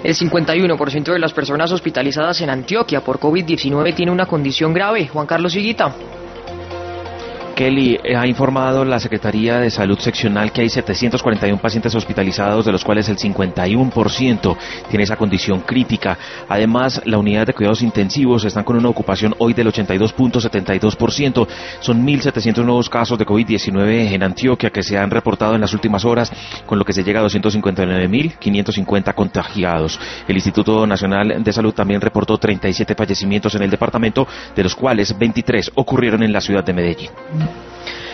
El 51% de las personas hospitalizadas en Antioquia por COVID-19 tiene una condición grave. Juan Carlos Higuita. Kelly, ha informado la Secretaría de Salud Seccional que hay 741 pacientes hospitalizados, de los cuales el 51% tiene esa condición crítica. Además, la unidad de cuidados intensivos están con una ocupación hoy del 82.72%. Son 1.700 nuevos casos de COVID-19 en Antioquia que se han reportado en las últimas horas, con lo que se llega a 259.550 contagiados. El Instituto Nacional de Salud también reportó 37 fallecimientos en el departamento, de los cuales 23 ocurrieron en la ciudad de Medellín.